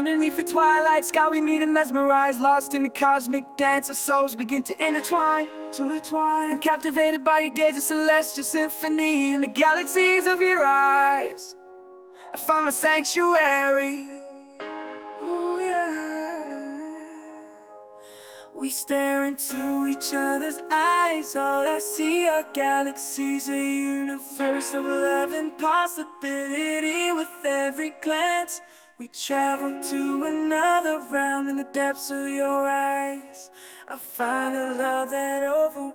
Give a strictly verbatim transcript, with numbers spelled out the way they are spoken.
Underneath the twilight sky we meet and mesmerize. Lost in the cosmic dance, our souls begin to intertwine, to intertwine. Captivated by your gaze, a celestial symphony in the galaxies of your eyes. I found a sanctuary. Ooh, yeah. We stare into each other's eyes. All I see are galaxies, a universe of love and possibility. With every glance we travel to another realm. In the depths of your eyes I find a love that overwhelms.